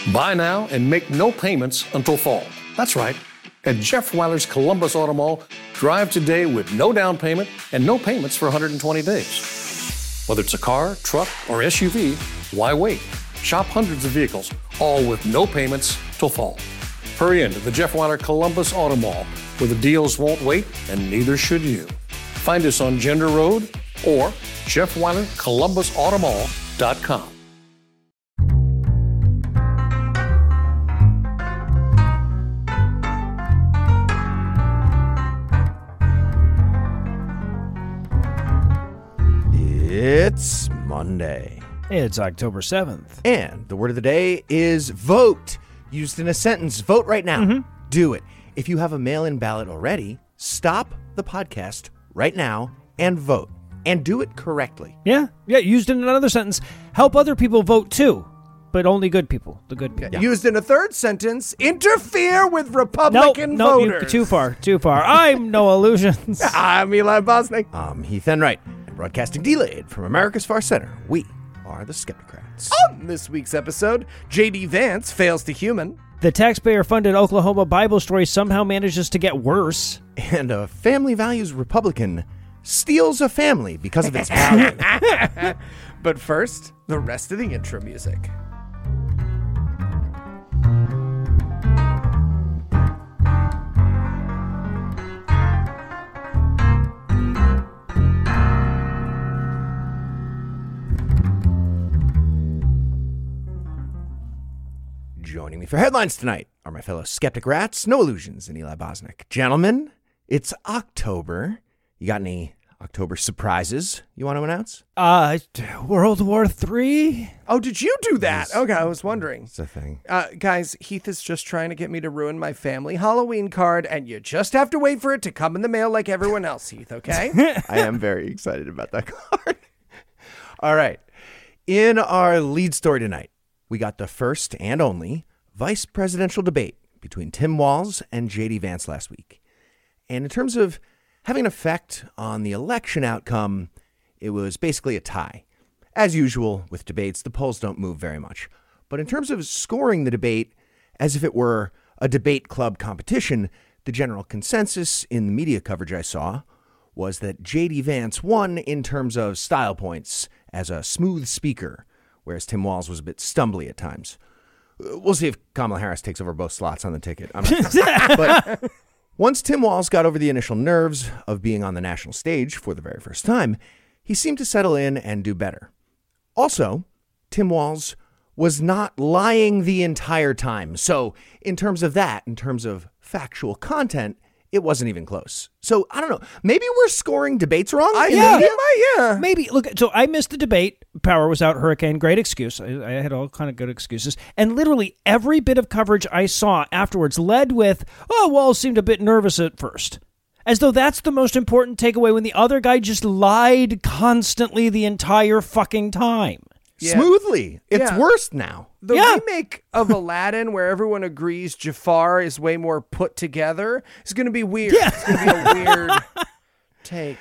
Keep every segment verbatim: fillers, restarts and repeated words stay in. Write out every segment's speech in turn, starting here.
Buy now and make no payments until fall. That's right. At Jeff Weiler's Columbus Auto Mall, drive today with no down payment and no payments for one hundred twenty days. Whether it's a car, truck, or S U V, why wait? Shop hundreds of vehicles, all with no payments till fall. Hurry into the Jeff Weiler Columbus Auto Mall, where the deals won't wait and neither should you. Find us on Gender Road or Jeff Weiler Columbus Auto Mall dot com. It's Monday. It's October seventh. And the word of the day is vote. Used in a sentence, vote right now. Mm-hmm. Do it. If you have a mail-in ballot already, stop the podcast right now and vote. And do it correctly. Yeah, yeah, used in another sentence. Help other people vote too, but only good people, the good people. Yeah. Used in a third sentence, interfere with Republican no, no, voters. You, too far, too far. I'm Noah Illusions. I'm Eli Bosnick. I'm Heath Enright. And broadcasting delayed from America's Far Center, we are the Skeptocrats. On this week's episode, J D Vance fails to human. The taxpayer-funded Oklahoma Bible story somehow manages to get worse. And a family values Republican steals a family because of its value. But first, the rest of the intro music. Joining me for headlines tonight are my fellow skeptic rats, No Illusions, and Eli Bosnick. Gentlemen, it's October. You got any October surprises you want to announce? Uh, World War Three? Oh, did you do that? Okay, I was wondering. It's a thing. Uh, guys, Heath is just trying to get me to ruin my family Halloween card, and you just have to wait for it to come in the mail like everyone else, Heath, okay? I am very excited about that card. All right. In our lead story tonight, we got the first and only vice presidential debate between Tim Walz and J D Vance last week. And in terms of having an effect on the election outcome, it was basically a tie. As usual with debates, the polls don't move very much. But in terms of scoring the debate as if it were a debate club competition, the general consensus in the media coverage I saw was that J D Vance won in terms of style points as a smooth speaker, whereas Tim Walz was a bit stumbly at times. We'll see if Kamala Harris takes over both slots on the ticket. I'm not but once Tim Walz got over the initial nerves of being on the national stage for the very first time, he seemed to settle in and do better. Also, Tim Walz was not lying the entire time. So in terms of that, in terms of factual content, it wasn't even close. So I don't know. Maybe we're scoring debates wrong. I in yeah, the media? yeah. Maybe. Look, so I missed the debate. Power was out, hurricane, great excuse. I, I had all kind of good excuses. And literally every bit of coverage I saw afterwards led with, oh, Walz seemed a bit nervous at first. As though that's the most important takeaway when the other guy just lied constantly the entire fucking time. Yeah. Smoothly. It's Yeah. worse now. The Yeah. remake of Aladdin, where everyone agrees Jafar is way more put together, is going to be weird. Yeah. It's going to be a weird take.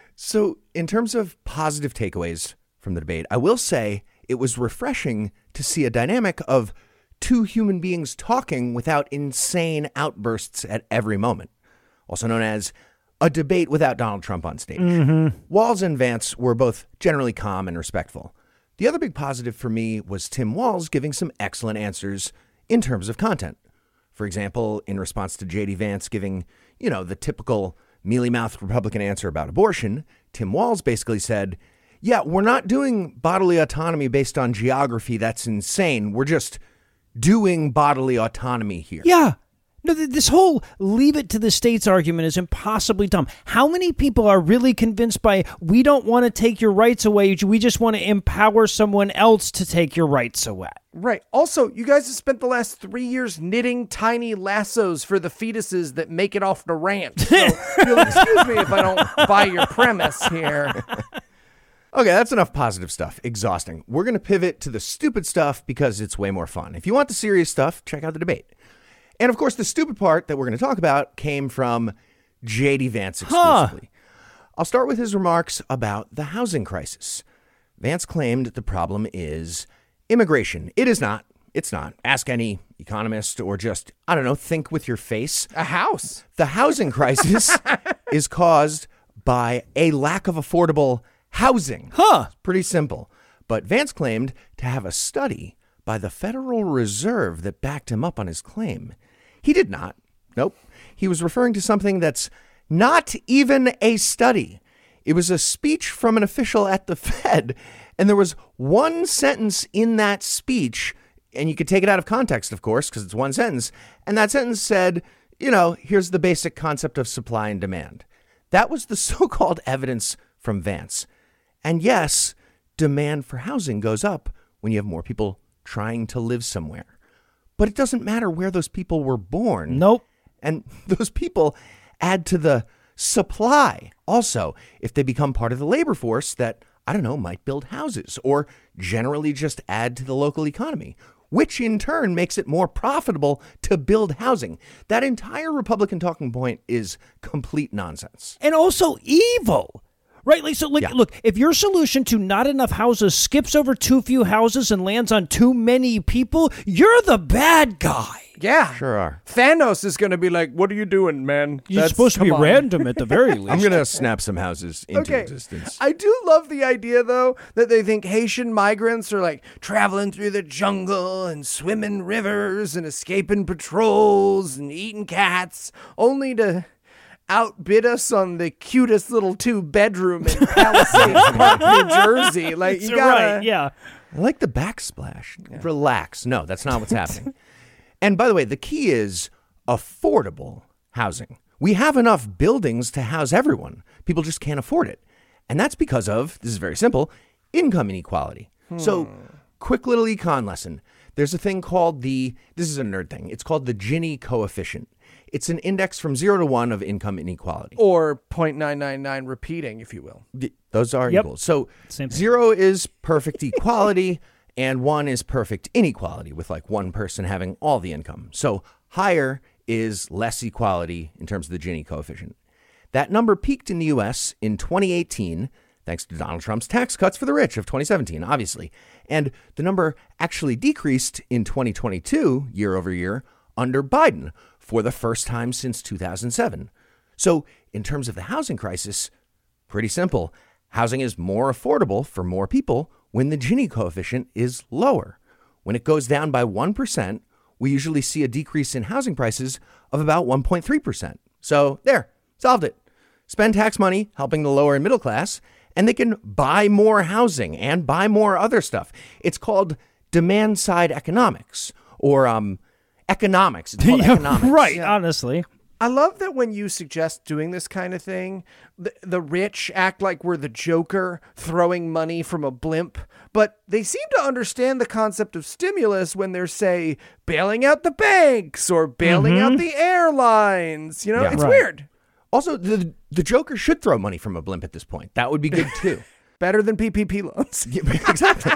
So in terms of positive takeaways from the debate, I will say it was refreshing to see a dynamic of two human beings talking without insane outbursts at every moment, also known as a debate without Donald Trump on stage. Mm-hmm. Walz and Vance were both generally calm and respectful. The other big positive for me was Tim Walz giving some excellent answers in terms of content. For example, in response to J D Vance giving, you know, the typical mealy-mouthed Republican answer about abortion, Tim Walz basically said, yeah, we're not doing bodily autonomy based on geography. That's insane. We're just doing bodily autonomy here. Yeah. No, th- this whole leave it to the states argument is impossibly dumb. How many people are really convinced by, we don't want to take your rights away, we just want to empower someone else to take your rights away? Right. Also, you guys have spent the last three years knitting tiny lassos for the fetuses that make it off the ranch. So you'll excuse me if I don't buy your premise here. Okay, that's enough positive stuff. Exhausting. We're going to pivot to the stupid stuff because it's way more fun. If you want the serious stuff, check out the debate. And of course, the stupid part that we're going to talk about came from J D Vance exclusively. Huh. I'll start with his remarks about the housing crisis. Vance claimed the problem is immigration. It is not. It's not. Ask any economist or just, I don't know, think with your face. A house. The housing crisis is caused by a lack of affordable housing. Huh. Pretty simple. But Vance claimed to have a study by the Federal Reserve that backed him up on his claim. He did not. Nope. He was referring to something that's not even a study. It was a speech from an official at the Fed, and there was one sentence in that speech, and you could take it out of context, of course, because it's one sentence, and that sentence said, you know, here's the basic concept of supply and demand. That was the so-called evidence from Vance. And yes, demand for housing goes up when you have more people trying to live somewhere. But it doesn't matter where those people were born. Nope. And those people add to the supply. Also, if they become part of the labor force that, I don't know, might build houses or generally just add to the local economy, which in turn makes it more profitable to build housing. That entire Republican talking point is complete nonsense. And also evil. Right? Like, so, like, Yeah. look, if your solution to not enough houses skips over too few houses and lands on too many people, you're the bad guy. Yeah. Sure are. Thanos is going to be like, what are you doing, man? You're That's- supposed to be come on." random at the very least. I'm going to snap some houses into Okay. existence. I do love the idea, though, that they think Haitian migrants are like traveling through the jungle and swimming rivers and escaping patrols and eating cats, only to outbid us on the cutest little two bedroom in Palisades Park, New Jersey. Like, you That's gotta, right, yeah. I like the backsplash. Relax. No, that's not what's happening. And by the way, the key is affordable housing. We have enough buildings to house everyone. People just can't afford it. And that's because of, this is very simple, income inequality. So, quick little econ lesson. There's a thing called the, this is a nerd thing, it's called the Gini coefficient. It's an index from zero to one of income inequality. Or zero point nine nine nine repeating, if you will. D- Those are Yep. equal. So Same thing. zero is perfect equality and one is perfect inequality with like one person having all the income. So higher is less equality in terms of the Gini coefficient. That number peaked in the U S in twenty eighteen, thanks to Donald Trump's tax cuts for the rich of twenty seventeen, obviously. And the number actually decreased in twenty twenty-two, year over year, under Biden for the first time since two thousand seven. So in terms of the housing crisis, pretty simple. Housing is more affordable for more people when the Gini coefficient is lower. When it goes down by one percent, we usually see a decrease in housing prices of about one point three percent. So there, solved it. Spend tax money helping the lower and middle class, and they can buy more housing and buy more other stuff. It's called demand side economics or um, economics. It's called Yeah, economics. right, honestly. I love that when you suggest doing this kind of thing, the, the rich act like we're the Joker throwing money from a blimp, but they seem to understand the concept of stimulus when they're, say, bailing out the banks or bailing out the airlines. You know, Yeah. it's Right. weird. Also, the the Joker should throw money from a blimp at this point. That would be good too. Better than P P P loans. Yeah, exactly.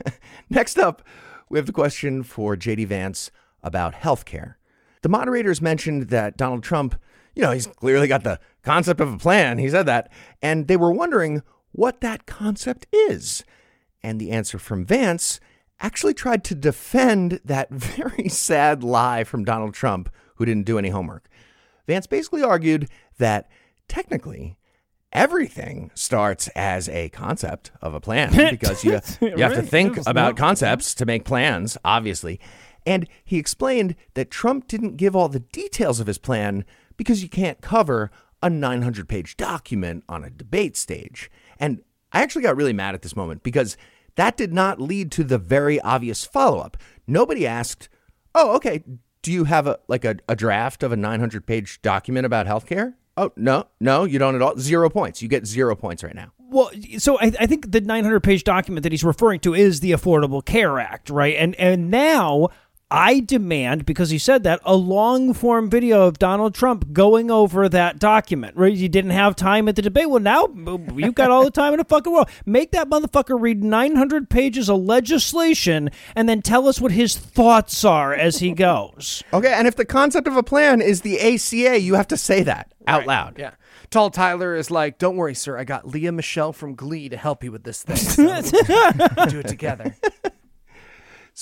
Next up, we have the question for J D Vance about healthcare. The moderators mentioned that Donald Trump, you know, he's clearly got the concept of a plan. He said that. And they were wondering what that concept is. And the answer from Vance actually tried to defend that very sad lie from Donald Trump, who didn't do any homework. Vance basically argued that technically everything starts as a concept of a plan because you, you have to Right. think It was about not- concepts to make plans, obviously. And he explained that Trump didn't give all the details of his plan because you can't cover a nine hundred page document on a debate stage. And I actually got really mad at this moment because that did not lead to the very obvious follow-up. Nobody asked, oh, okay, do you have a like a, a draft of a nine hundred page document about healthcare? Oh, no, no, you don't at all. Zero points. You get zero points right now. Well, so I, I think the nine hundred page document that he's referring to is the Affordable Care Act, right? And and now I demand, because he said that, a long form video of Donald Trump going over that document, right? You didn't have time at the debate. Well, now you've got all the time in the fucking world. Make that motherfucker read nine hundred pages of legislation and then tell us what his thoughts are as he goes. Okay, and if the concept of a plan is the A C A, you have to say that out Right. loud. Yeah. Tall Tyler is like, don't worry, sir. I got Leah Michelle from Glee to help you with this thing. So do it together.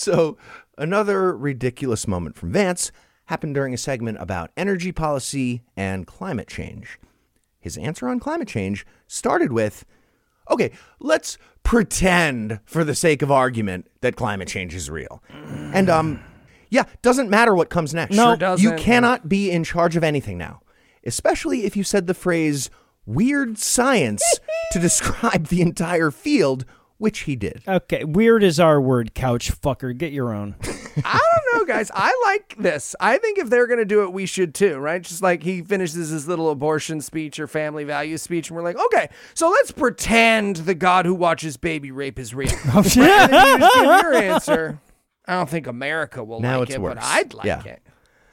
So another ridiculous moment from Vance happened during a segment about energy policy and climate change. His answer on climate change started with, okay, let's pretend for the sake of argument that climate change is real. And, um, yeah, doesn't matter what comes next. No, Sure doesn't. You cannot be in charge of anything now, especially if you said the phrase weird science to describe the entire field, which he did. Okay, weird is our word, couch fucker. Get your own. I don't know, guys. I like this. I think if they're going to do it, we should too, right? Just like he finishes his little abortion speech or family values speech, and we're like, okay, so let's pretend the God who watches baby rape is real. Oh, And then you just give your answer. I don't think America will Now like it's it, worse. but I'd like Yeah. it.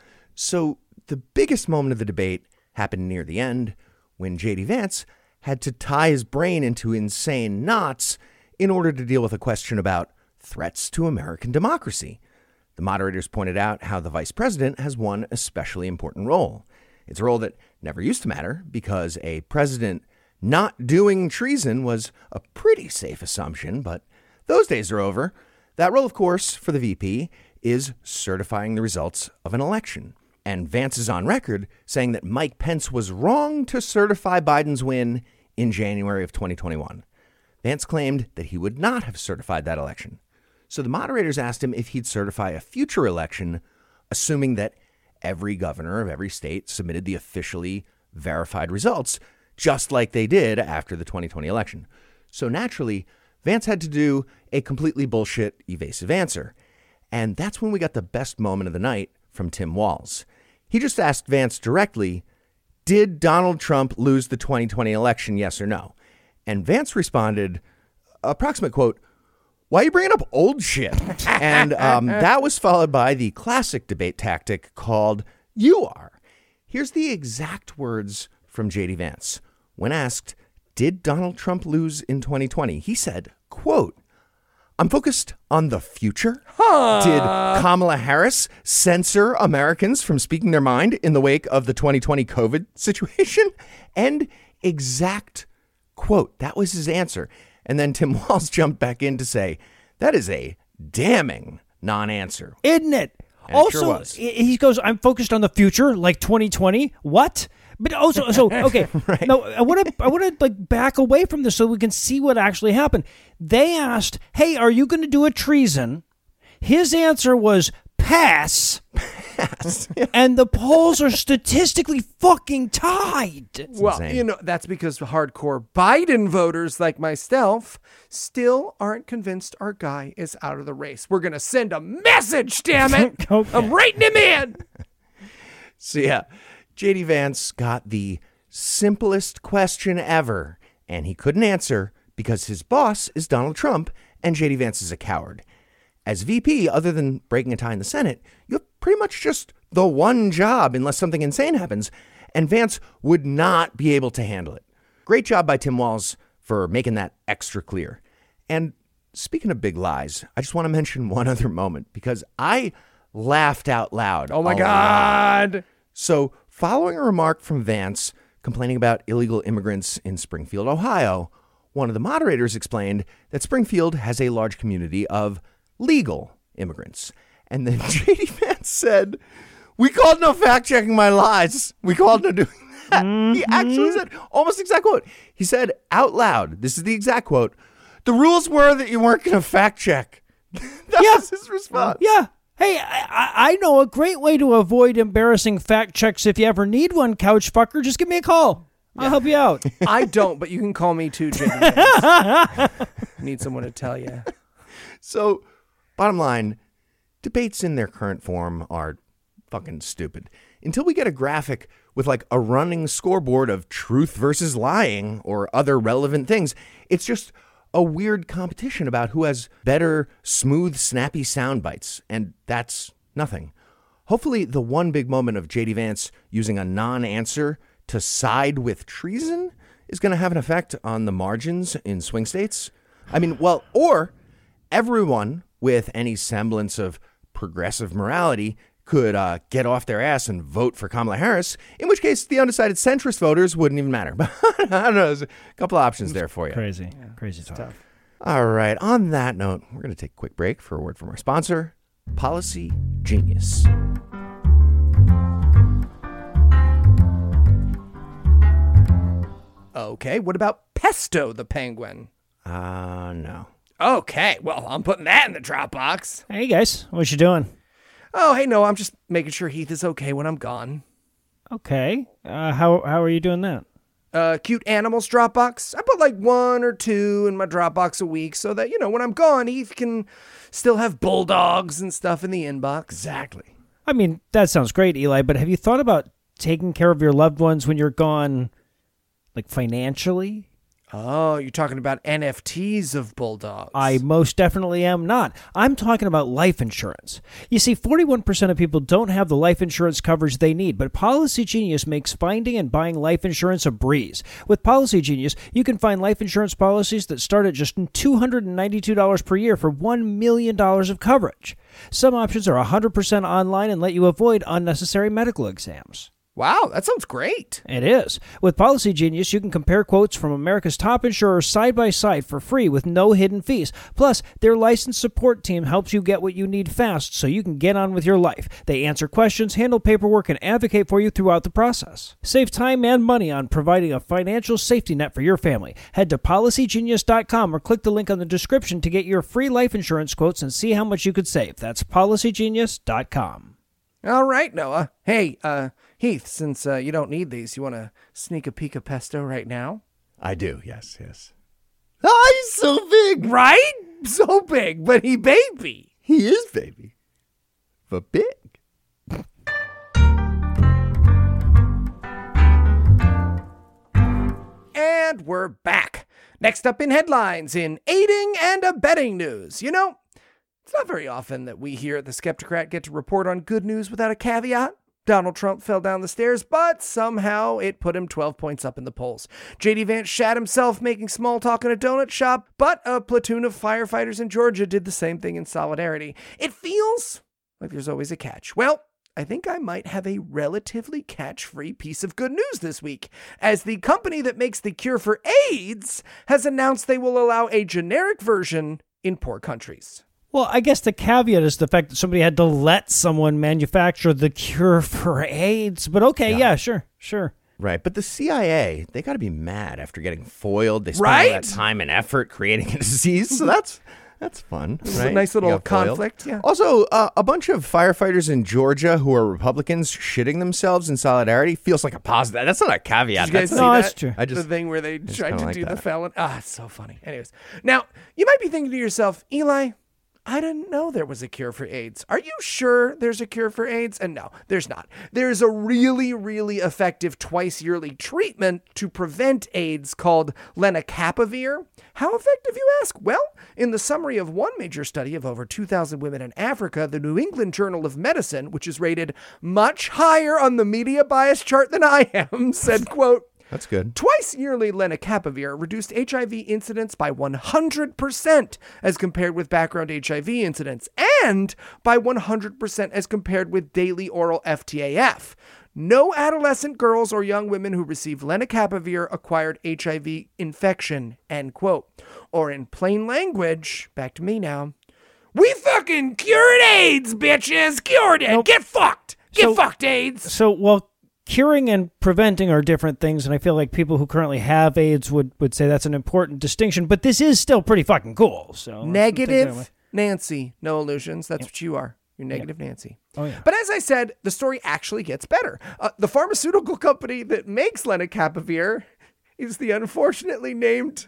So the biggest moment of the debate happened near the end when J D Vance had to tie his brain into insane knots in order to deal with a question about threats to American democracy. The moderators pointed out how the vice president has one especially important role. It's a role that never used to matter because a president not doing treason was a pretty safe assumption, but those days are over. That role, of course, for the V P is certifying the results of an election. And Vance is on record saying that Mike Pence was wrong to certify Biden's win in January of twenty twenty-one. Vance claimed that he would not have certified that election. So the moderators asked him if he'd certify a future election, assuming that every governor of every state submitted the officially verified results, just like they did after the twenty twenty election. So naturally, Vance had to do a completely bullshit, evasive answer. And that's when we got the best moment of the night from Tim Walz. He just asked Vance directly, did Donald Trump lose the twenty twenty election, yes or no? And Vance responded, approximate quote, why are you bringing up old shit? And um, that was followed by the classic debate tactic called you are. Here's the exact words from J D Vance. When asked, did Donald Trump lose in twenty twenty? He said, quote, I'm focused on the future. Huh. Did Kamala Harris censor Americans from speaking their mind in the wake of the twenty twenty COVID situation? And exact quote. That was his answer. And then Tim Walz jumped back in to say, that is a damning non-answer. Isn't it? And it Also, sure was. he goes, I'm focused on the future, like twenty twenty. What? But also, so, okay. Right. No, I want to, I want to like back away from this so we can see what actually happened. They asked, hey, are you going to do a treason? His answer was pass. Pass. And the polls are statistically fucking tied. Well, insane. you know, that's because hardcore Biden voters like myself still aren't convinced our guy is out of the race. We're going to send a message, damn it. Okay. I'm writing him in. So yeah, J D Vance got the simplest question ever, and he couldn't answer because his boss is Donald Trump and J D Vance is a coward. As V P, other than breaking a tie in the Senate, you have pretty much just the one job unless something insane happens, and Vance would not be able to handle it. Great job by Tim Walz for making that extra clear. And speaking of big lies, I just want to mention one other moment because I laughed out loud. Oh my a lot. God. So, following a remark from Vance complaining about illegal immigrants in Springfield, Ohio, one of the moderators explained that Springfield has a large community of legal immigrants. And then J D Vance said, we called no fact-checking my lies. We called no doing that. Mm-hmm. He actually said, almost exact quote. He said out loud, this is the exact quote, the rules were that you weren't going to fact-check. That Yeah. was his response. Yeah. Hey, I, I I know a great way to avoid embarrassing fact checks if you ever need one, couch fucker. Just give me a call. I'll help you out. I don't, but you can call me too, J D Vance. Need someone to tell you. So, bottom line, debates in their current form are fucking stupid. Until we get a graphic with like a running scoreboard of truth versus lying or other relevant things, it's just a weird competition about who has better, smooth, snappy sound bites. And that's nothing. Hopefully, the one big moment of J D Vance using a non-answer to side with treason is going to have an effect on the margins in swing states. I mean, well, or everyone with any semblance of progressive morality could uh, get off their ass and vote for Kamala Harris, in which case the undecided centrist voters wouldn't even matter. But I don't know, there's a couple options there for you. Crazy. Crazy talk. Tough. All right. On that note, we're going to take a quick break for a word from our sponsor, Policy Genius. Okay, what about Pesto the penguin? Uh, no. Okay, well, I'm putting that in the Dropbox. Hey guys, what you doing? Oh, hey, no, I'm just making sure Heath is okay when I'm gone. Okay. Uh, how how are you doing that? Uh, cute animals Dropbox. I put like one or two in my Dropbox a week so that, you know, when I'm gone, Heath can still have bulldogs and stuff in the inbox. Exactly. I mean, that sounds great, Eli, but have you thought about taking care of your loved ones when you're gone, like financially? Oh, you're talking about N F Ts of bulldogs. I most definitely am not. I'm talking about life insurance. You see, forty-one percent of people don't have the life insurance coverage they need, but Policy Genius makes finding and buying life insurance a breeze. With Policy Genius, you can find life insurance policies that start at just two hundred ninety-two dollars per year for one million dollars of coverage. Some options are one hundred percent online and let you avoid unnecessary medical exams. Wow, that sounds great. It is. With Policy Genius, you can compare quotes from America's top insurers side by side for free with no hidden fees. Plus, their licensed support team helps you get what you need fast so you can get on with your life. They answer questions, handle paperwork, and advocate for you throughout the process. Save time and money on providing a financial safety net for your family. Head to policy genius dot com or click the link on the description to get your free life insurance quotes and see how much you could save. That's policy genius dot com. All right, Noah. Hey, uh, Heath, since uh, you don't need these, you want to sneak a peek of Pesto right now? I do, yes, yes. Oh, he's so big. Right? So big, but he baby. He is baby. But big. And we're back. Next up in headlines in aiding and abetting news. You know, it's not very often that we here at the Skeptocrat get to report on good news without a caveat. Donald Trump fell down the stairs, but somehow it put him twelve points up in the polls. J D Vance shat himself making small talk in a donut shop, but a platoon of firefighters in Georgia did the same thing in solidarity. It feels like there's always a catch. Well, I think I might have a relatively catch-free piece of good news this week, as the company that makes the cure for AIDS has announced they will allow a generic version in poor countries. Well, I guess the caveat is the fact that somebody had to let someone manufacture the cure for AIDS. But okay, yeah, yeah sure, sure. Right, but the C I A, they got to be mad after getting foiled. They spent right? all that time and effort creating a disease, so that's that's fun. It's right? a nice little conflict. Yeah. Also, uh, a bunch of firefighters in Georgia who are Republicans shitting themselves in solidarity feels like a positive. That's not a caveat. Did you guys that's see no, that? that's true. I just, the thing where they tried to like do that. the felon. Ah, it's so funny. Anyways, now you might be thinking to yourself, Eli, I didn't know there was a cure for AIDS. Are you sure there's a cure for AIDS? And no, there's not. There's a really, really effective twice yearly treatment to prevent AIDS called lenacapavir. How effective, you ask? Well, in the summary of one major study of over two thousand women in Africa, the New England Journal of Medicine, which is rated much higher on the media bias chart than I am, said, quote, that's good. twice yearly lenacapavir reduced H I V incidence by one hundred percent as compared with background H I V incidence, and by one hundred percent as compared with daily oral F T A F. No adolescent girls or young women who received lenacapavir acquired H I V infection, end quote. Or in plain language, back to me now, we fucking cured AIDS, bitches! Cured it! Nope. Get fucked! Get So- fucked, AIDS! So, well, curing and preventing are different things, and I feel like people who currently have AIDS would, would say that's an important distinction, but this is still pretty fucking cool. So let's take that away. Negative Nancy, no illusions. That's what you are. You're negative Nancy. Oh, yeah. But as I said, the story actually gets better. Uh, the pharmaceutical company that makes lenacapavir is the unfortunately named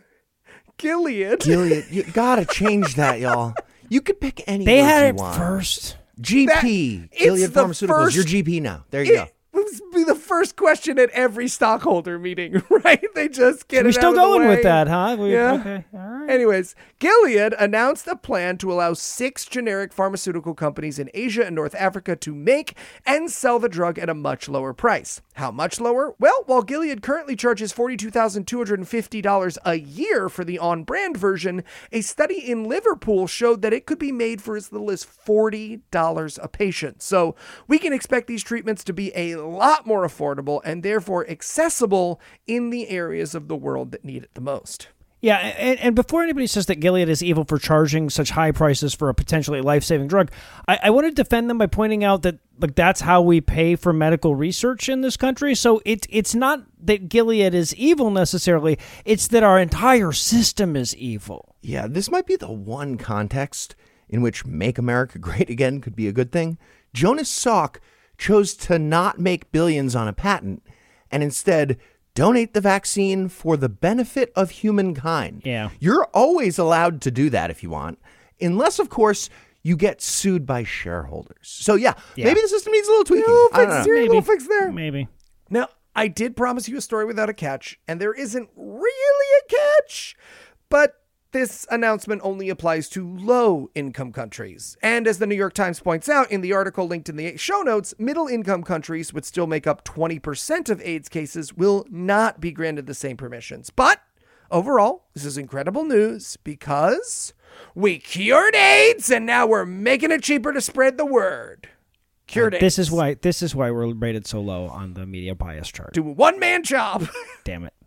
Gilead. Gilead, you gotta change that, y'all. You could pick any They word had you it want. first. G P, That- it's Gilead the Pharmaceuticals. first- You're G P now. There you It go. would be the first question at every stockholder meeting, right? They just get We're it still out of the going with way. that, huh? We- Yeah. Okay. All right. Anyways, Gilead announced a plan to allow six generic pharmaceutical companies in Asia and North Africa to make and sell the drug at a much lower price. How much lower? Well, while Gilead currently charges forty-two thousand two hundred fifty dollars a year for the on-brand version, a study in Liverpool showed that it could be made for as little as forty dollars a patient. So we can expect these treatments to be a lot more affordable and therefore accessible in the areas of the world that need it the most. Yeah, and, and before anybody says that Gilead is evil for charging such high prices for a potentially life-saving drug, I, I want to defend them by pointing out that like that's how we pay for medical research in this country. So it, it's not that Gilead is evil necessarily, it's that our entire system is evil. Yeah, this might be the one context in which Make America Great Again could be a good thing. Jonas Salk chose to not make billions on a patent and instead donate the vaccine for the benefit of humankind. Yeah. You're always allowed to do that if you want, unless, of course, you get sued by shareholders. So, yeah, Yeah. maybe the system needs a little tweaking. Little I don't fix know. here, Maybe. little fix there. Maybe. Now, I did promise you a story without a catch, and there isn't really a catch, but this announcement only applies to low-income countries. And as the New York Times points out in the article linked in the show notes, middle-income countries, which still make up twenty percent of AIDS cases, will not be granted the same permissions. But overall, this is incredible news because we cured AIDS, and now we're making it cheaper to spread the word. Cured Uh, AIDS. this is why this is why we're rated so low on the media bias chart. Do a one-man job. Damn it.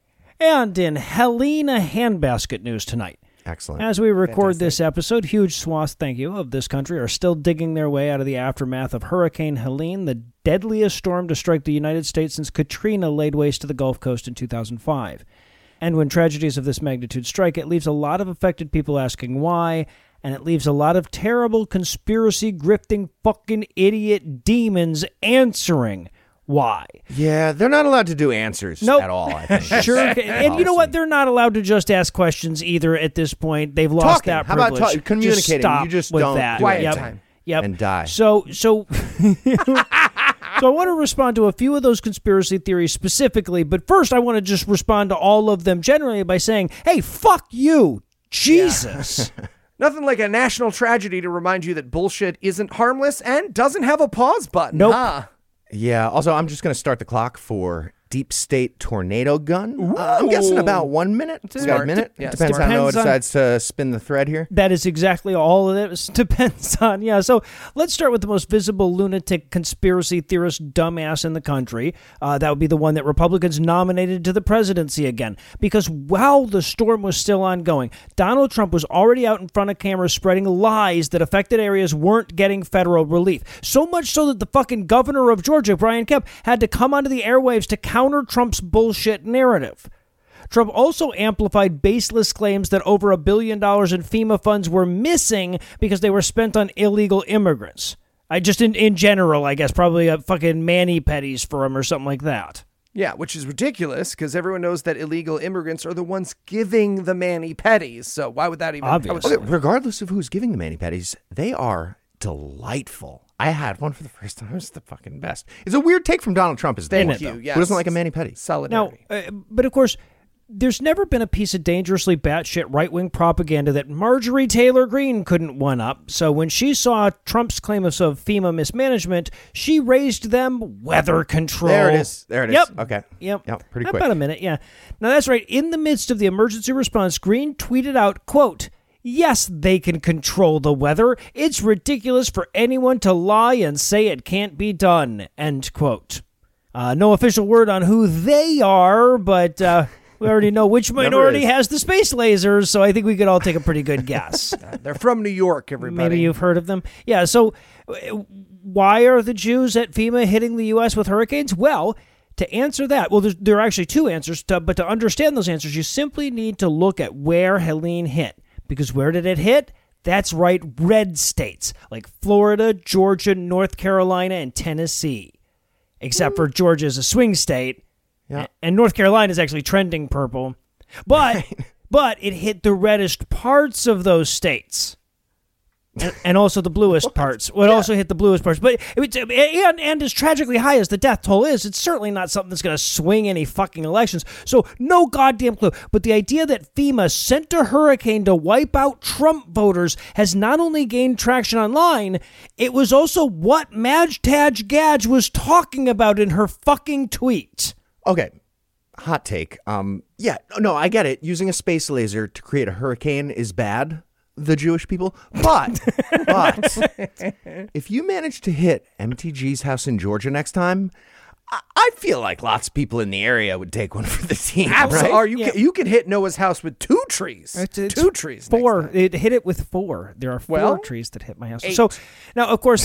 And in Helena handbasket news tonight. Excellent. As we record this episode, huge swaths, thank you, of this country are still digging their way out of the aftermath of Hurricane Helene, the deadliest storm to strike the United States since Katrina laid waste to the Gulf Coast in two thousand five. And when tragedies of this magnitude strike, it leaves a lot of affected people asking why, and it leaves a lot of terrible conspiracy grifting fucking idiot demons answering why. Yeah, they're not allowed to do answers Nope. at all, I think. Sure. And you know what? They're not allowed to just ask questions either at this point. They've lost Talking. that How about privilege. talk- communicating? Just stop You just with don't that. do Quiet Yep. time. Yep. And die. So, so, so I want to respond to a few of those conspiracy theories specifically, but first I want to just respond to all of them generally by saying, hey, fuck you, Jesus. Nothing like a national tragedy to remind you that bullshit isn't harmless and doesn't have a pause button. Nope. Huh? Yeah, also, I'm just going to start the clock for Deep State Tornado Gun. Uh, I'm guessing about one minute. We got a Smart. minute? Yeah, Depends smart. how Noah Depends on- decides to spin the thread here. That is exactly all of it depends on. Yeah, so let's start with the most visible lunatic conspiracy theorist dumbass in the country. Uh, that would be the one that Republicans nominated to the presidency again. Because while the storm was still ongoing, Donald Trump was already out in front of cameras spreading lies that affected areas weren't getting federal relief. So much so that the fucking governor of Georgia, Brian Kemp, had to come onto the airwaves to counter Trump's bullshit narrative. Trump also amplified baseless claims that over a billion dollars in FEMA funds were missing because they were spent on illegal immigrants. I just, in, in general, I guess, probably a fucking mani-pedis for him or something like that. Yeah, which is ridiculous because everyone knows that illegal immigrants are the ones giving the mani-pedis. So why would that even... Obvious. Okay, regardless of who's giving the mani-pedis, they are delightful. I had one for the first time. It was the fucking best. It's a weird take from Donald Trump, is Thank Thank you, you. yes. Who doesn't like a mani-pedi? Now, Solidarity. uh, but of course, there's never been a piece of dangerously batshit right-wing propaganda that Marjorie Taylor Greene couldn't one-up. So when she saw Trump's claim of of FEMA mismanagement, she raised them weather control. There it is. There it is. Yep. Okay. Yep. Yep, pretty About quick. a minute, yeah. Now, that's right. In the midst of the emergency response, Greene tweeted out, quote, yes, they can control the weather. It's ridiculous for anyone to lie and say it can't be done, end quote. Uh, no official word on who they are, but uh, we already know which minority is. has the space lasers, so I think we could all take a pretty good guess. They're from New York, everybody. Maybe you've heard of them. Yeah, so uh, why are the Jews at FEMA hitting the U S with hurricanes? Well, to answer that, well, there's, there are actually two answers, to, but to understand those answers, you simply need to look at where Helene hit. Because where did it hit? That's right, red states like Florida, Georgia, North Carolina, and Tennessee. Except for Georgia is a swing state, Yeah. and North Carolina is actually trending purple. But but it hit the reddest parts of those states. And, and also the bluest parts. Well, it also hit the bluest parts. But it, and, and as tragically high as the death toll is, it's certainly not something that's going to swing any fucking elections. So no goddamn clue. But the idea that FEMA sent a hurricane to wipe out Trump voters has not only gained traction online, it was also what Madge Taj Gadge was talking about in her fucking tweet. Okay. Hot take. Um, yeah, no, I get it. Using a space laser to create a hurricane is bad, the Jewish people. But, but, if you manage to hit M T G's house in Georgia next time, I, I feel like lots of people in the area would take one for the team. Absolutely. Right? Or you, Yeah. can, you can hit Noah's house with two trees. It's- it's two trees. next Four. time. It hit it with four. There are four Well, trees that hit my house. eight. So now, of course,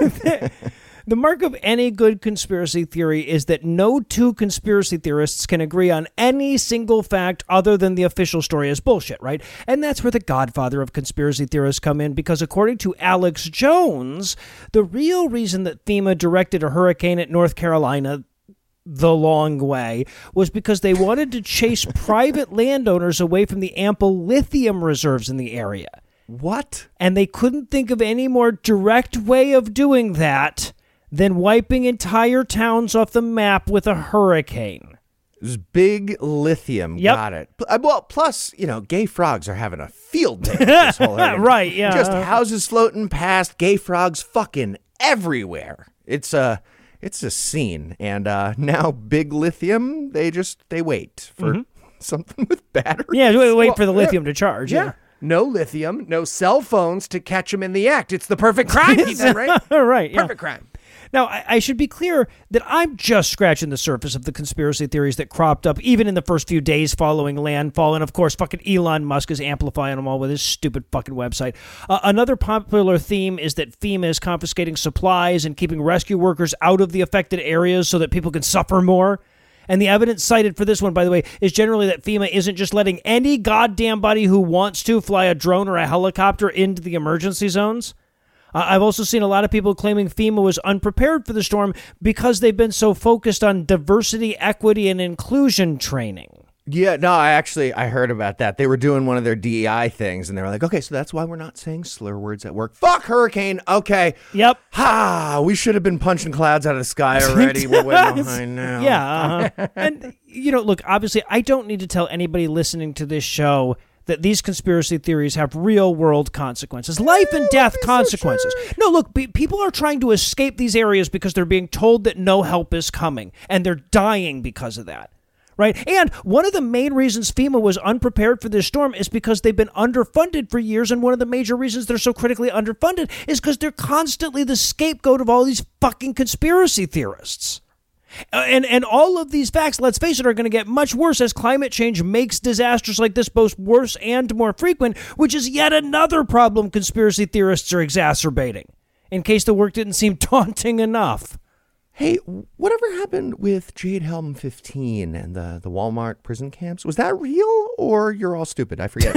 the mark of any good conspiracy theory is that no two conspiracy theorists can agree on any single fact other than the official story is bullshit, right? And that's where the godfather of conspiracy theorists come in, because according to Alex Jones, the real reason that FEMA directed a hurricane at North Carolina the long way was because they wanted to chase private landowners away from the ample lithium reserves in the area. What? And they couldn't think of any more direct way of doing that than wiping entire towns off the map with a hurricane. It was big lithium. Yep. Got it. Pl- uh, Well, plus, you know, gay frogs are having a field day with this whole area. Right, yeah. Just houses floating past, gay frogs fucking everywhere. It's a, it's a scene. And uh, now big lithium, they just, they wait for something with batteries. Yeah, wait, wait Well, for the yeah. lithium to charge. Yeah. No lithium, no cell phones to catch him in the act. It's the perfect crime, he said, right? Yeah. right. Yeah. Perfect crime. Now, I, I should be clear that I'm just scratching the surface of the conspiracy theories that cropped up even in the first few days following landfall. And of course, fucking Elon Musk is amplifying them all with his stupid fucking website. Uh, another popular theme is that FEMA is confiscating supplies and keeping rescue workers out of the affected areas so that people can suffer more. And the evidence cited for this one, by the way, is generally that FEMA isn't just letting any goddamn body who wants to fly a drone or a helicopter into the emergency zones. Uh, I've also seen a lot of people claiming FEMA was unprepared for the storm because they've been so focused on diversity, equity, and inclusion training. Yeah, no, I actually, I heard about that. They were doing one of their D E I things, and they were like, okay, so that's why we're not saying slur words at work. Fuck hurricane. Okay. Yep. Ha! We should have been punching clouds out of the sky already. We're way behind now. Yeah. Uh-huh. And, you know, look, obviously, I don't need to tell anybody listening to this show that these conspiracy theories have real-world consequences, life and death consequences. No, look, be- people are trying to escape these areas because they're being told that no help is coming, and they're dying because of that. Right? And one of the main reasons FEMA was unprepared for this storm is because they've been underfunded for years. And one of the major reasons they're so critically underfunded is because they're constantly the scapegoat of all these fucking conspiracy theorists. Uh, and, and all of these facts, let's face it, are going to get much worse as climate change makes disasters like this both worse and more frequent, which is yet another problem conspiracy theorists are exacerbating, in case the work didn't seem daunting enough. Hey, whatever happened with Jade Helm fifteen and the, the Walmart prison camps? Was that real, or you're all stupid? I forget.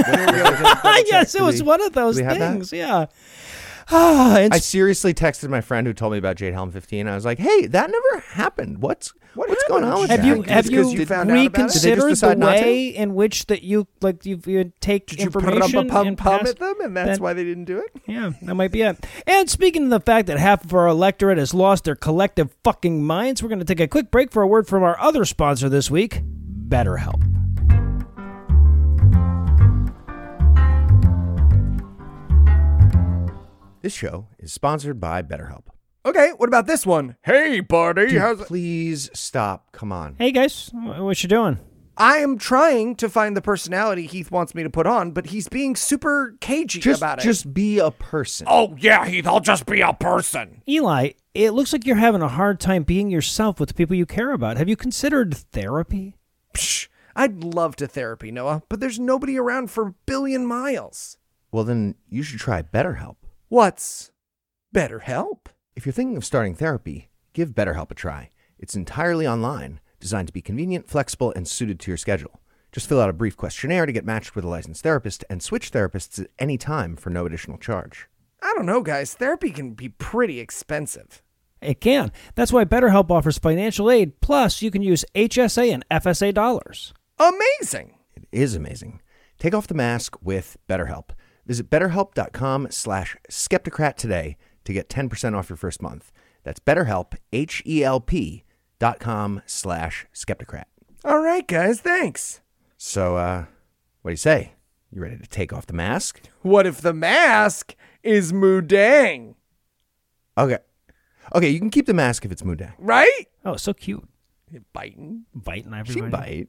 Yes, it was one of those we have that? things. Yeah. Ah, and I seriously texted my friend who told me about Jade Helm fifteen. I was like, hey, that never happened. What's What what's going on with have that? you Just have 'cause you, you found out about it? Did they just reconsidered the decide not to? way in which that you like you, you take Did you information pum and pum pass- at them, and that's that- why they didn't do it? Yeah, that might be it. And speaking of the fact that half of our electorate has lost their collective fucking minds, we're going to take a quick break for a word from our other sponsor this week, BetterHelp. This show is sponsored by BetterHelp. Okay, what about this one? Hey, buddy, Dude, how's it? please stop. Come on. Hey guys, wh- what you doing? I am trying to find the personality Heath wants me to put on, but he's being super cagey Just, about it. just be a person. oh yeah, Heath, I'll just be a person. Eli, it looks like you're having a hard time being yourself with the people you care about. Have you considered therapy? Psh, I'd love to therapy, Noah, but there's nobody around for a billion miles. Well, then you should try BetterHelp. What's BetterHelp? If you're thinking of starting therapy, give BetterHelp a try. It's entirely online, designed to be convenient, flexible, and suited to your schedule. Just fill out a brief questionnaire to get matched with a licensed therapist and switch therapists at any time for no additional charge. I don't know, guys. Therapy can be pretty expensive. It can. That's why BetterHelp offers financial aid, plus you can use H S A and F S A dollars. Amazing. It is amazing. Take off the mask with BetterHelp. Visit betterhelp.com slash skeptocrat today to get ten percent off your first month. That's BetterHelp, H-E-L-P dot com slash skeptocrat. All right, guys, thanks. So, uh, what do you say? You ready to take off the mask? What if the mask is Moodang? Okay. Okay, you can keep the mask if it's Moodang. Right? Oh, so cute. Biting. Biting She everybody. bite.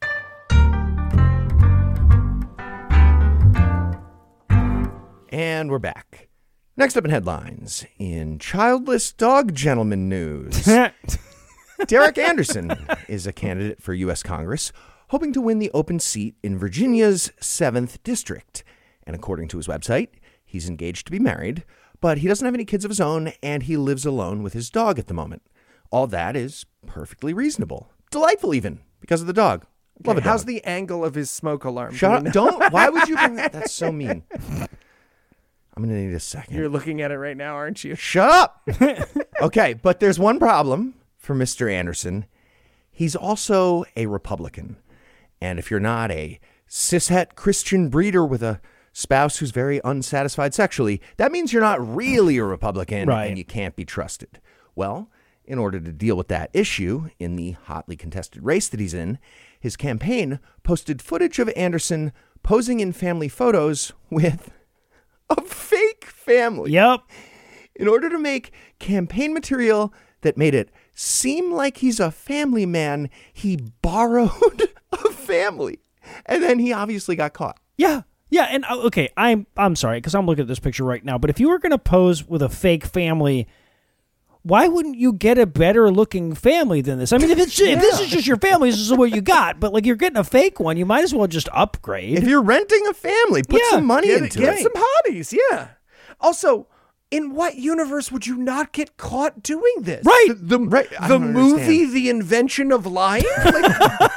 And we're back. Next up in headlines, in childless dog gentleman news. Derek Anderson is a candidate for U S Congress, hoping to win the open seat in Virginia's seventh District. And according to his website, he's engaged to be married, but he doesn't have any kids of his own, and he lives alone with his dog at the moment. All that is perfectly reasonable. Delightful even, because of the dog. Love Okay, a dog. how's the angle of his smoke alarm? Shut Do up. we know? Don't. Why would you bring that? That's so mean. I'm going to need a second. You're looking at it right now, aren't you? Shut up. Okay, but there's one problem for Mister Anderson. He's also a Republican. And if you're not a cishet Christian breeder with a spouse who's very unsatisfied sexually, that means you're not really a Republican Right. and you can't be trusted. Well, in order to deal with that issue in the hotly contested race that he's in, his campaign posted footage of Anderson posing in family photos with a fake family. Yep. In order to make campaign material that made it seem like he's a family man, he borrowed a family. And then he obviously got caught. Yeah. Yeah, and uh, okay, I'm I'm sorry because I'm looking at this picture right now. But if you were going to pose with a fake family, why wouldn't you get a better looking family than this? I mean, if it's if this is just your family, this is what you got. But like you're getting a fake one, you might as well just upgrade. If you're renting a family, put Yeah, some money Get, into get it. some hotties, yeah. Also, in what universe would you not get caught doing this? Right. The, the, Right, I the don't movie, understand. The Invention of Lying? Like,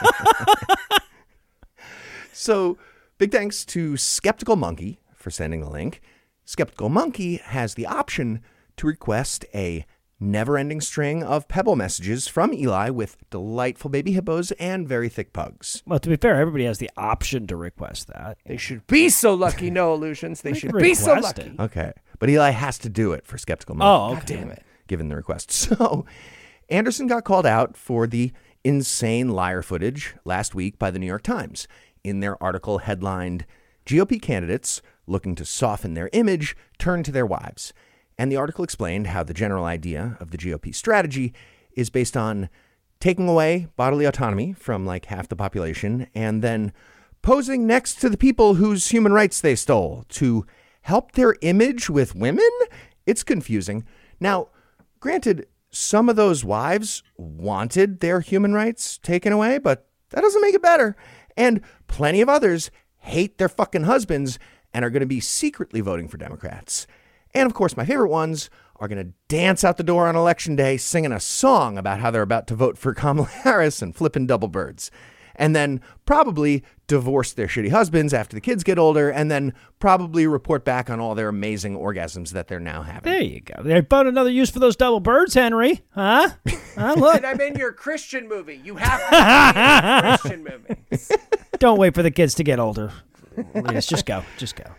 So, big thanks to Skeptical Monkey for sending the link. Skeptical Monkey has the option to request a never-ending string of Pebble messages from Eli with delightful baby hippos and very thick pugs. Well, to be fair, everybody has the option to request that. they should be so lucky. No illusions. They, They should can be so request lucky. it. Okay, but Eli has to do it for Skeptical Monkey. Oh, okay. Damn it. Given the request. So, Anderson got called out for the insane liar footage last week by the New York Times in their article headlined, G O P candidates looking to soften their image turn to their wives. And the article explained how the general idea of the G O P strategy is based on taking away bodily autonomy from like half the population and then posing next to the people whose human rights they stole to help their image with women. It's confusing. Now, granted, some of those wives wanted their human rights taken away, but that doesn't make it better. And plenty of others hate their fucking husbands and are going to be secretly voting for Democrats. And of course, my favorite ones are going to dance out the door on election day singing a song about how they're about to vote for Kamala Harris and flipping double birds. And then probably divorce their shitty husbands after the kids get older, and then probably report back on all their amazing orgasms that they're now having. There you go. They found another use for those double birds, Henry. Huh? Huh? Look. And I'm in your Christian movie. You have to be in your Christian movie. Don't wait for the kids to get older. Please, just go. Just go.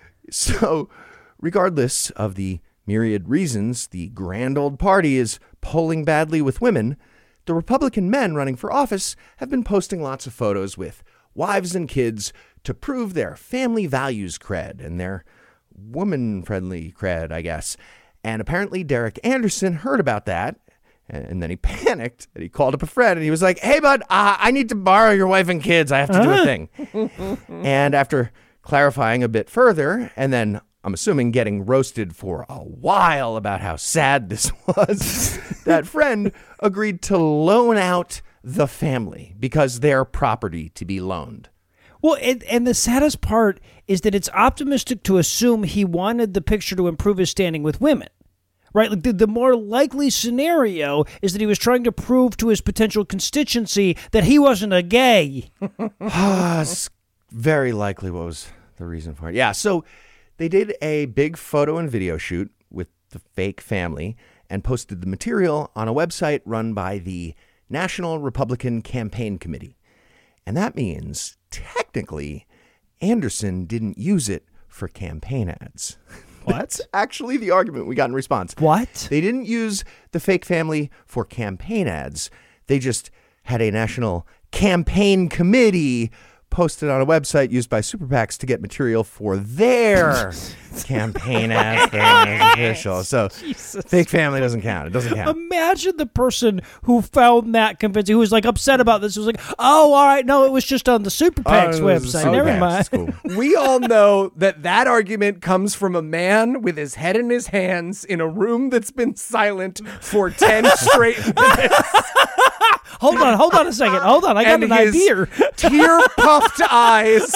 So, regardless of the myriad reasons the grand old party is polling badly with women, the Republican men running for office have been posting lots of photos with wives and kids to prove their family values cred and their woman-friendly cred, I guess. And apparently Derek Anderson heard about that, and then he panicked, and he called up a friend, and he was like, hey, bud, uh, I need to borrow your wife and kids. I have to do a thing. And after clarifying a bit further, and then I'm assuming getting roasted for a while about how sad this was, that friend agreed to loan out the family because they're property to be loaned. Well, and, and the saddest part is that it's optimistic to assume he wanted the picture to improve his standing with women, right? Like the, the more likely scenario is that he was trying to prove to his potential constituency that he wasn't a gay. Ah, it's very likely what was the reason for it. Yeah, so they did a big photo and video shoot with the fake family and posted the material on a website run by the National Republican Campaign Committee. And that means, technically, Anderson didn't use it for campaign ads. What? That's actually the argument we got in response. What? They didn't use the fake family for campaign ads. They just had a national campaign committee posted on a website used by super PACs to get material for their campaign as their official. So Jesus. fake family doesn't count. It doesn't count. Imagine the person who found that convincing, who was like upset about this, who was like, oh, all right, no, it was just on the Super PACs Oh, it was the website. Super Never PACs. mind. It's cool. We all know that that argument comes from a man with his head in his hands in a room that's been silent for ten straight minutes. Hold on, hold on a second. Hold on, I got And an his idea. tear-puffed eyes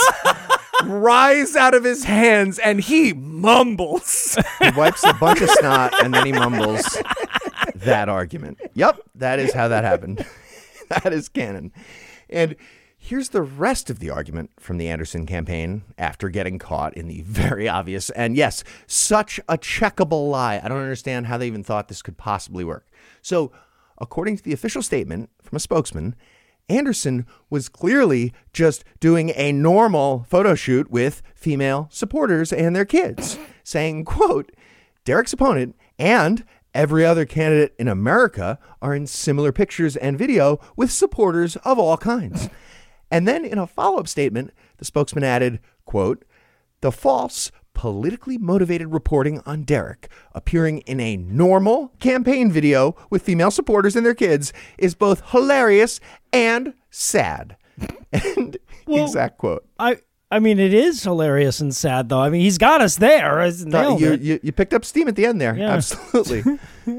rise out of his hands, and he mumbles. He wipes a bunch of snot and then he mumbles that argument. Yep, that is how that happened. That is canon. And here's the rest of the argument from the Anderson campaign after getting caught in the very obvious and, yes, such a checkable lie. I don't understand how they even thought this could possibly work. So, according to the official statement from a spokesman, Anderson was clearly just doing a normal photo shoot with female supporters and their kids, saying, quote, Derek's opponent and every other candidate in America are in similar pictures and video with supporters of all kinds. And then in a follow-up statement, the spokesman added, quote, the false, politically motivated reporting on Derek appearing in a normal campaign video with female supporters and their kids is both hilarious and sad. And Well, exact quote. I I mean, it is hilarious and sad, though. I mean, he's got us there. It's nailed You, it. you, you picked up steam at the end there. Yeah. Absolutely.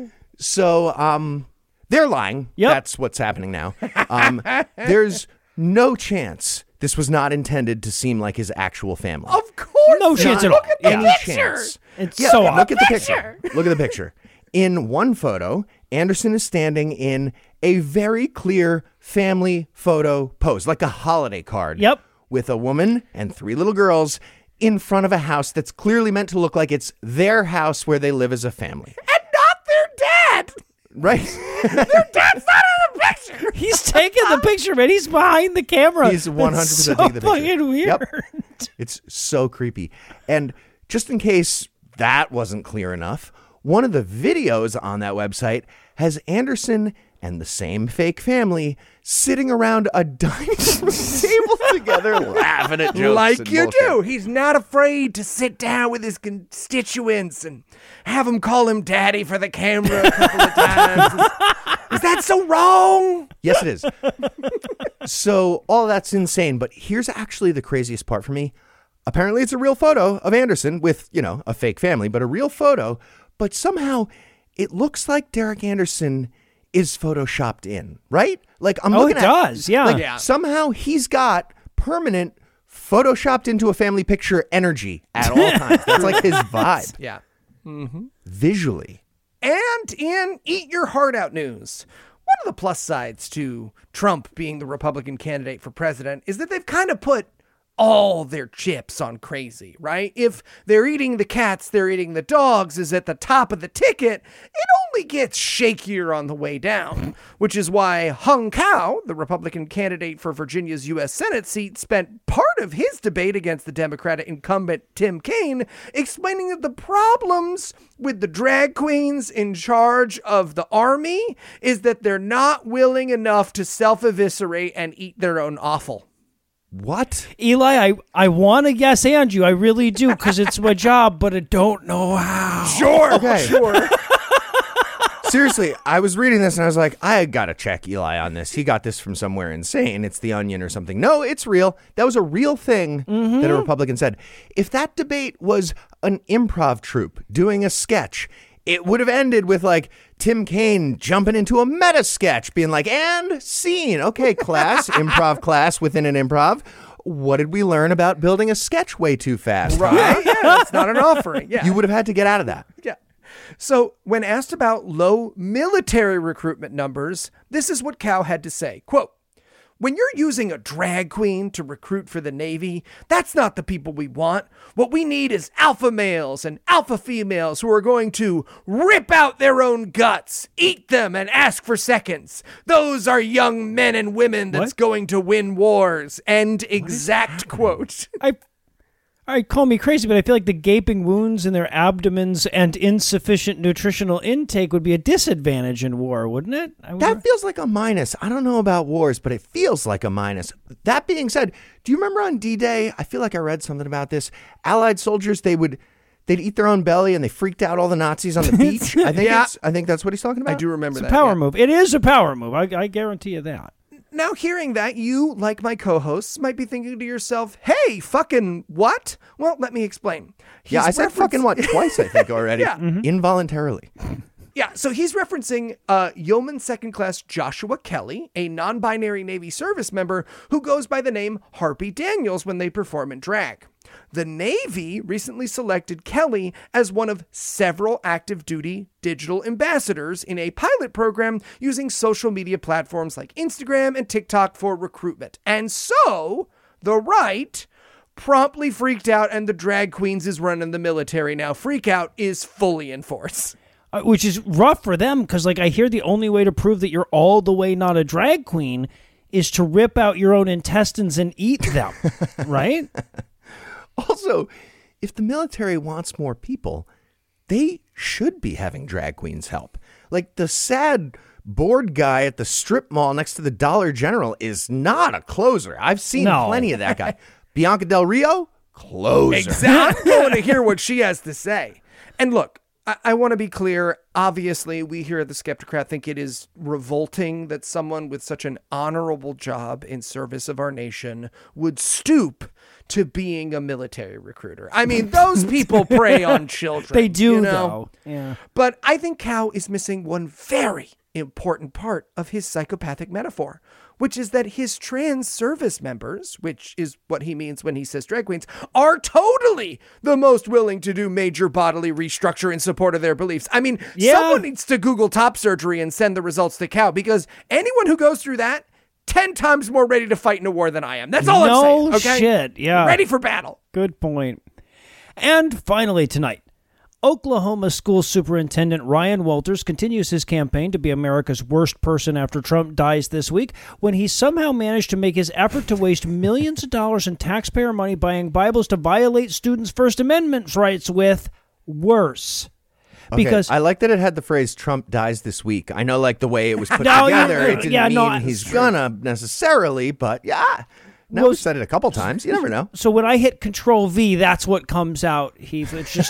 So um, they're lying. Yep. That's what's happening now. Um, there's no chance this was not intended to seem like his actual family. Of course. No chance at all. Look at the Any picture. chance. It's Yeah, so look odd. at the picture. Look at the picture. In one photo, Anderson is standing in a very clear family photo pose, like a holiday card. Yep. With a woman and three little girls in front of a house that's clearly meant to look like it's their house where they live as a family. And not their dad. Right? Their dad's not in the picture. He's taking the picture, man. He's behind the camera. He's one hundred percent It's so taking the picture. fucking weird. Yep. It's so creepy. And just in case that wasn't clear enough, one of the videos on that website has Anderson and the same fake family sitting around a dining room table together laughing at jokes. Like and you bullshit. do. He's not afraid to sit down with his constituents and have them call him daddy for the camera a couple of times. Is that so wrong? Yes, it is. So all that's insane. But here's actually the craziest part for me. Apparently it's a real photo of Anderson with, you know, a fake family, but a real photo. But somehow it looks like Derek Anderson is photoshopped in, right? Like I'm Oh, looking it at does, yeah. Like, Yeah. somehow he's got permanent photoshopped into a family picture energy at all times. That's like his vibe Yeah. visually. And in Eat Your Heart Out news, one of the plus sides to Trump being the Republican candidate for president is that they've kind of put all their chips on crazy, right? If they're eating the cats, they're eating the dogs is at the top of the ticket, it only gets shakier on the way down, which is why Hung Cao, the Republican candidate for Virginia's U S Senate seat, spent part of his debate against the Democratic incumbent Tim Kaine explaining that the problems with the drag queens in charge of the army is that they're not willing enough to self-eviscerate and eat their own offal. What? Eli, I, I want to yes and you. I really do because it's my job, but I don't know how. Sure, Okay. sure. Seriously, I was reading this and I was like, I gotta check Eli on this. He got this from somewhere insane. It's The Onion or something. No, it's real. That was a real thing that a Republican said. If that debate was an improv troupe doing a sketch, it would have ended with like Tim Kaine jumping into a meta sketch, being like, and scene. Okay, class, improv class within an improv. What did we learn about building a sketch way too fast? Right? Yeah, that's not an offering. Yeah. You would have had to get out of that. Yeah. So when asked about low military recruitment numbers, this is what Cao had to say. Quote, when you're using a drag queen to recruit for the Navy, that's not the people we want. What we need is alpha males and alpha females who are going to rip out their own guts, eat them, and ask for seconds. Those are young men and women that's What? going to win wars. End exact quote. I I call me crazy, but I feel like the gaping wounds in their abdomens and insufficient nutritional intake would be a disadvantage in war, wouldn't it? I That feels like a minus. I don't know about wars, but it feels like a minus. That being said, do you remember on D-Day? I feel like I read something about this. Allied soldiers, they would they'd eat their own belly and they freaked out all the Nazis on the beach. I think Yeah. it's, I think that's what he's talking about. I do remember It's a that. power yeah. move. It is a power move. I, I guarantee you that. Now, hearing that, you, like my co-hosts, might be thinking to yourself, hey, fucking what? Well, let me explain. Yeah, He's I said reference- fucking what twice, I think, already. Yeah. Involuntarily. Yeah, so he's referencing uh, Yeoman Second Class Joshua Kelly, a non-binary Navy service member who goes by the name Harpy Daniels when they perform in drag. The Navy recently selected Kelly as one of several active duty digital ambassadors in a pilot program using social media platforms like Instagram and TikTok for recruitment. And so, the right promptly freaked out and the drag queens is running the military now. Freak out is fully in force. Uh, which is rough for them because, like, I hear the only way to prove that you're all the way not a drag queen is to rip out your own intestines and eat them, right? Also, if the military wants more people, they should be having drag queens help. Like the sad bored guy at the strip mall next to the Dollar General is not a closer. I've seen No. plenty of that guy. Bianca Del Rio, closer. Exactly. I want to hear what she has to say. And look, I, I want to be clear. Obviously, we here at the Skeptocrat think it is revolting that someone with such an honorable job in service of our nation would stoop to being a military recruiter. I mean, those people prey on children. They do, you know? though. Yeah. But I think Cow is missing one very important part of his psychopathic metaphor, which is that his trans service members, which is what he means when he says drag queens, are totally the most willing to do major bodily restructure in support of their beliefs. I mean, Yeah. someone needs to Google top surgery and send the results to Cow, because anyone who goes through that, ten times more ready to fight in a war than I am. That's all No I'm saying, okay? shit, yeah. Ready for battle. Good point. And finally tonight, Oklahoma School Superintendent Ryan Walters continues his campaign to be America's worst person after Trump dies this week, when he somehow managed to make his effort to waste millions of dollars in taxpayer money buying Bibles to violate students' First Amendment rights with worse. Okay, Because I like that it had the phrase "Trump dies this week." I know, like the way it was put No, together, yeah, it didn't yeah, mean no, I- he's gonna necessarily, but yeah. Now Well, we've said it a couple times. You never know. So when I hit Control V, that's what comes out, Heath. It's just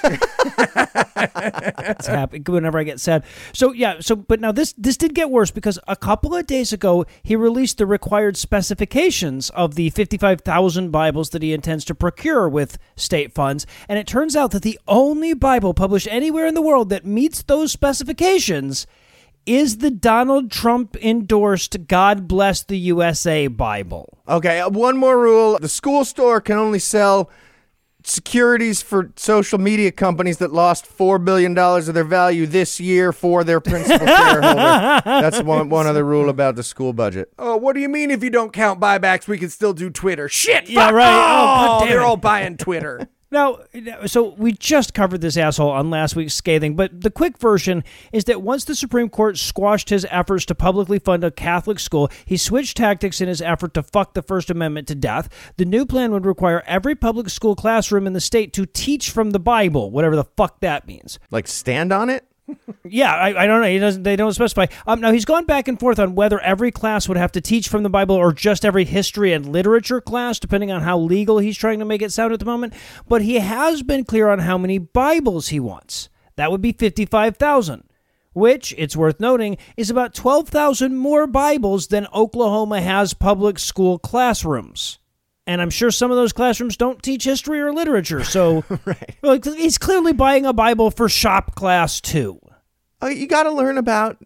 it's happy whenever I get sad. So yeah. So but now this this did get worse because a couple of days ago he released the required specifications of the fifty-five thousand Bibles that he intends to procure with state funds, and it turns out that the only Bible published anywhere in the world that meets those specifications is the Donald Trump endorsed God Bless the U S A Bible. Okay, uh, one more rule. The school store can only sell securities for social media companies that lost four billion dollars of their value this year for their principal shareholder. That's one, one other rule about the school budget. Oh, what do you mean if you don't count buybacks, we can still do Twitter? Shit! Yeah, fuck right. Oh, Oh, God damn they're it. all buying Twitter. Now, so we just covered this asshole on last week's Scathing, but the quick version is that once the Supreme Court squashed his efforts to publicly fund a Catholic school, he switched tactics in his effort to fuck the First Amendment to death. The new plan would require every public school classroom in the state to teach from the Bible, whatever the fuck that means. Like stand on it? Yeah, I, I don't know. He doesn't. They don't specify. Um, now he's gone back and forth on whether every class would have to teach from the Bible or just every history and literature class, depending on how legal he's trying to make it sound at the moment. But he has been clear on how many Bibles he wants. That would be fifty-five thousand, which, it's worth noting, is about twelve thousand more Bibles than Oklahoma has public school classrooms. And I'm sure some of those classrooms don't teach history or literature, so Right. well, he's clearly buying a Bible for shop class too. Oh, you got to learn about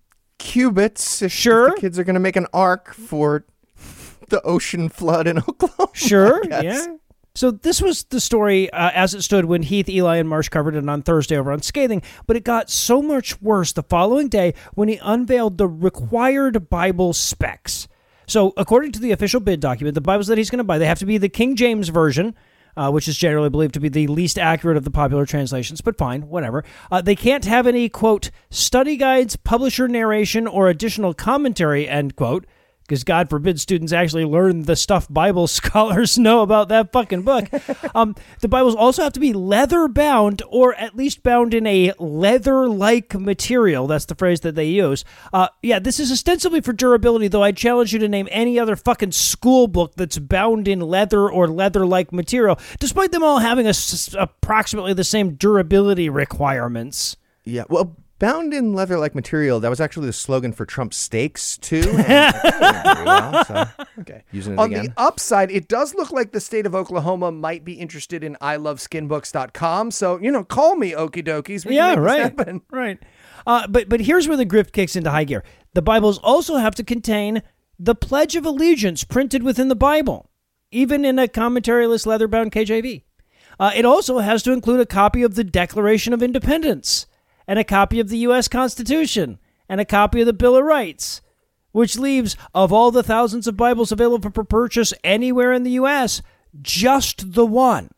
cubits if, Sure. if the kids are going to make an ark for the ocean flood in Oklahoma. Sure, I guess. yeah. So this was the story uh, as it stood when Heath, Eli, and Marsh covered it on Thursday over on Scathing, but it got so much worse the following day when he unveiled the required Bible specs. So according to the official bid document, the Bibles that he's going to buy, they have to be the King James Version, uh, which is generally believed to be the least accurate of the popular translations, but fine, whatever. Uh, they can't have any, quote, study guides, publisher narration, or additional commentary, end quote. because God forbid students actually learn the stuff Bible scholars know about that fucking book. um, the Bibles also have to be leather bound, or at least bound in a leather-like material. That's the phrase that they use. Uh, yeah, this is ostensibly for durability, though I challenge you to name any other fucking school book that's bound in leather or leather-like material, despite them all having a, approximately the same durability requirements. Yeah, well, bound in leather-like material, that was actually the slogan for Trump steaks, too. Very well, so Okay. using it On again. the upside, it does look like the state of Oklahoma might be interested in I love skin books dot com. So, you know, call me, okie dokies. We Yeah, can make this right. happen. Right. Uh, but but here's where the grift kicks into high gear. The Bibles also have to contain the Pledge of Allegiance printed within the Bible, even in a commentary-less leather-bound K J V. Uh, it also has to include a copy of the Declaration of Independence, and a copy of the U S Constitution, and a copy of the Bill of Rights, which leaves, of all the thousands of Bibles available for purchase anywhere in the U S, just the one.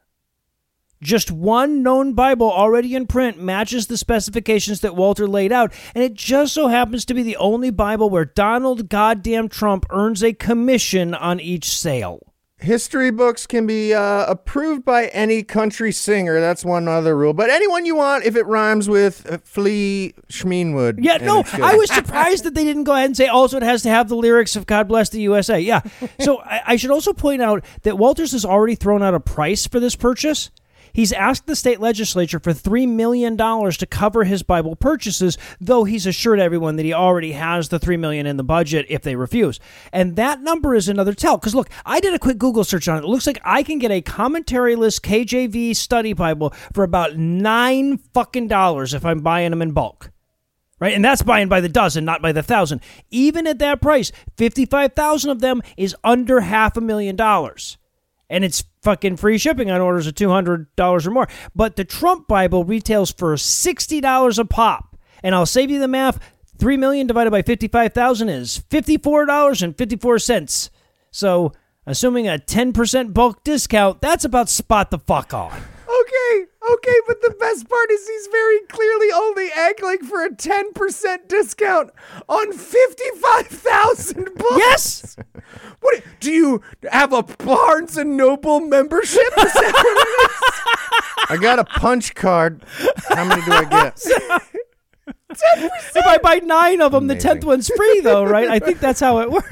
Just one known Bible already in print matches the specifications that Walter laid out, and it just so happens to be the only Bible where Donald goddamn Trump earns a commission on each sale. History books can be uh, approved by any country singer. That's one other rule. But anyone you want, if it rhymes with uh, Flea Schmeenwood. Yeah, and no, it's good. I was surprised that they didn't go ahead and say also it has to have the lyrics of God Bless the U S A. Yeah. So I, I should also point out that Walters has already thrown out a price for this purchase. He's asked the state legislature for three million dollars to cover his Bible purchases, though he's assured everyone that he already has the three million dollars in the budget if they refuse. And that number is another tell, because look, I did a quick Google search on it. It looks like I can get a commentary-less K J V study Bible for about nine fucking dollars if I'm buying them in bulk. Right? And that's buying by the dozen, not by the thousand. Even at that price, fifty-five thousand of them is under half a million dollars. And it's fucking free shipping on orders of two hundred dollars or more. But the Trump Bible retails for sixty dollars a pop. And I'll save you the math. three million dollars divided by fifty-five thousand dollars is fifty-four dollars and fifty-four cents. So, assuming a ten percent bulk discount, that's about spot the fuck on. Okay, okay, but the best part is he's very clearly only angling for a ten percent discount on fifty-five thousand books. Yes! What, do you have a Barnes and Noble membership? Is that what it is? I got a punch card. How many do I get? If I buy nine of them, the Amazing. tenth one's free, though, right? I think that's how it works.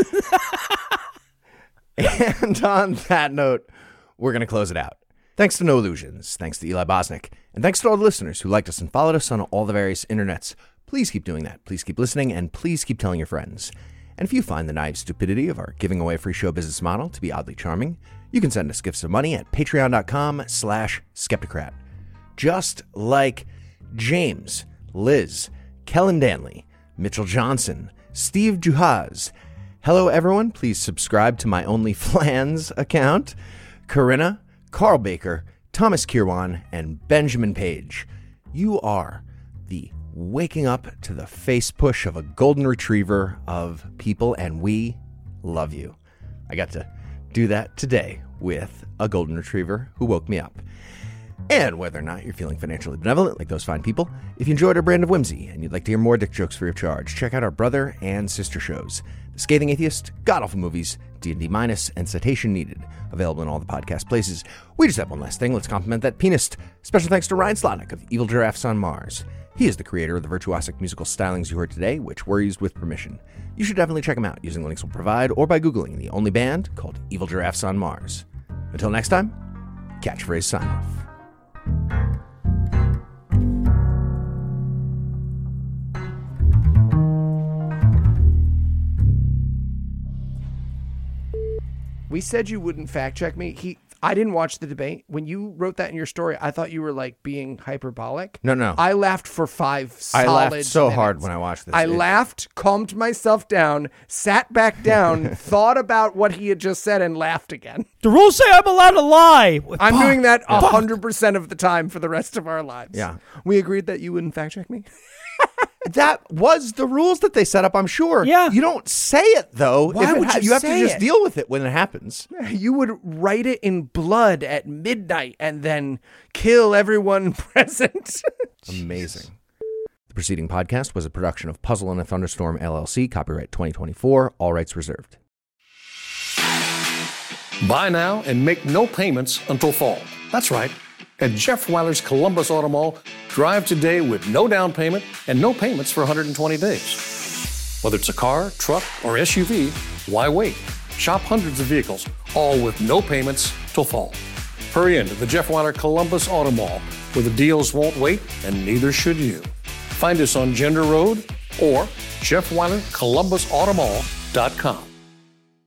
And on that note, we're going to close it out. Thanks to No Illusions, thanks to Eli Bosnick, and thanks to all the listeners who liked us and followed us on all the various internets. Please keep doing that. Please keep listening, and please keep telling your friends. And if you find the naive stupidity of our giving away free show business model to be oddly charming, you can send us gifts of money at patreon.com slash skeptocrat. Just like James, Liz, Kellen Danley, Mitchell Johnson, Steve Juhaz. Hello, everyone. Please subscribe to my OnlyFlans account. Corinna, Carl Baker, Thomas Kirwan, and Benjamin Page. You are the waking up to the face push of a golden retriever of people, and we love you. I got to do that today with a golden retriever who woke me up. And whether or not you're feeling financially benevolent like those fine people, if you enjoyed our brand of whimsy and you'd like to hear more dick jokes free of charge, check out our brother and sister shows, The Scathing Atheist, God Awful Movies, D and D Minus, and Citation Needed, available in all the podcast places. We just have one last thing. Let's compliment that pianist. Special thanks to Ryan Slotnick of Evil Giraffes on Mars. He is the creator of the virtuosic musical stylings you heard today, which worries with permission. You should definitely check him out using the links we'll provide or by Googling the only band called Evil Giraffes on Mars. Until next time, catchphrase sign off. We said you wouldn't fact check me. He, I didn't watch the debate. When you wrote that in your story, I thought you were like being hyperbolic. No, no. I laughed for five solid I laughed so minutes. hard when I watched this. I It- laughed, calmed myself down, sat back down, thought about what he had just said, and laughed again. The rules say I'm allowed to lie. I'm Fuck. doing that one hundred percent of the time for the rest of our lives. Yeah. We agreed that you wouldn't fact check me? That was the rules that they set up, I'm sure. Yeah. You don't say it, though. Why If it would ha- you You have to say just it? deal with it when it happens. You would write it in blood at midnight and then kill everyone present. Amazing. The preceding podcast was a production of Puzzle in a Thunderstorm, L L C, copyright twenty twenty-four, all rights reserved. Buy now and make no payments until fall. That's right. At Jeff Weiler's Columbus Auto Mall, drive today with no down payment and no payments for one hundred twenty days. Whether it's a car, truck, or S U V, why wait? Shop hundreds of vehicles, all with no payments till fall. Hurry into the Jeff Weiler Columbus Auto Mall, where the deals won't wait and neither should you. Find us on Gender Road or Jeff Weiler Columbus Auto Mall dot com.